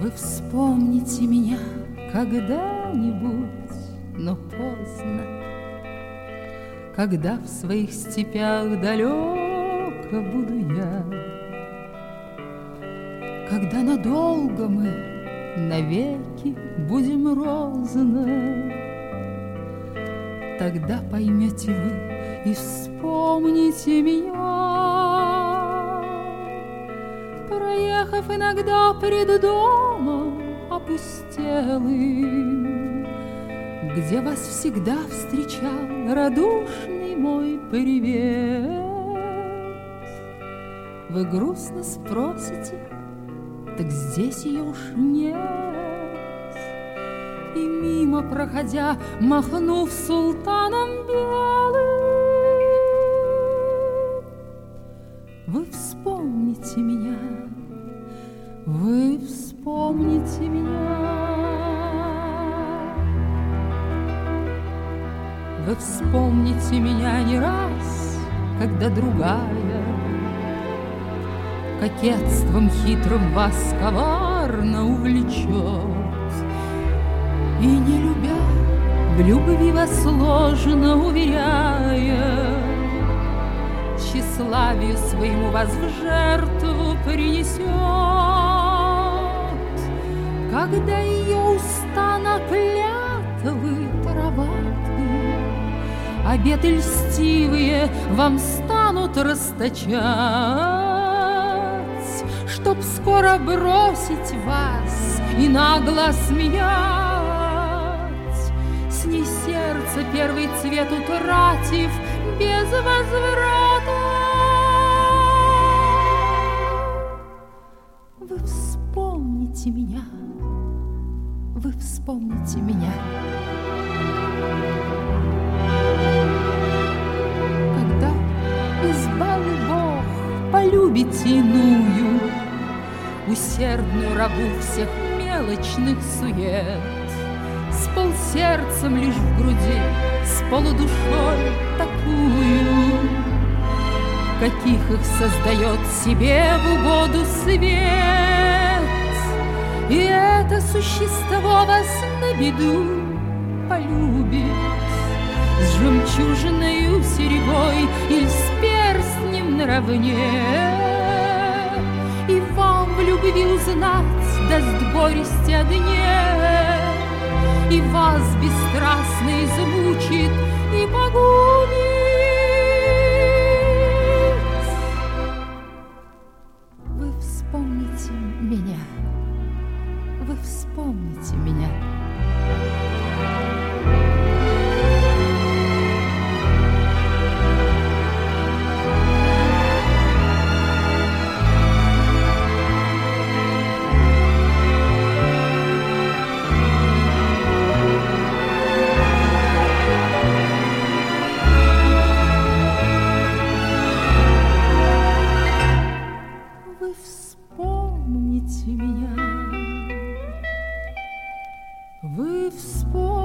Вы вспомните меня когда-нибудь, но поздно, когда в своих степях далеко буду я, когда надолго мы навеки будем розны. Тогда поймете вы и вспомните меня, проехав иногда пред домом опустелым, где вас всегда встречал радушный мой привет. Вы грустно спросите, так здесь ее уж нет. И мимо проходя, махнув султаном белым, вы вспомните меня, вы вспомните меня. Вы вспомните меня не раз, когда другая кокетством хитрым вас коварно увлечет. И не любя, в любви вас ложно уверяя, тщеславию своему вас в жертву принесет. Когда ее уста на клятвы тароваты, обеты льстивые вам станут расточать, чтоб скоро бросить вас и нагло смеять, с ней сердце первый цвет утратив без возврата. Вы вспомните меня, вы вспомните меня. Когда, избави Бог, полюбите иную, усердную рабу всех мелочных сует, с полсердцем лишь в груди, с полудушой такую, каких их создает себе в угоду свет. И это существо вас на беду полюбит с жемчужиною серьгой или с перстнем наравне, и вам в любви узнать даст горести о дне, и вас бесстрастно измучит и погубит. Вы вспомните меня, вы вспомните меня. Вы вспомните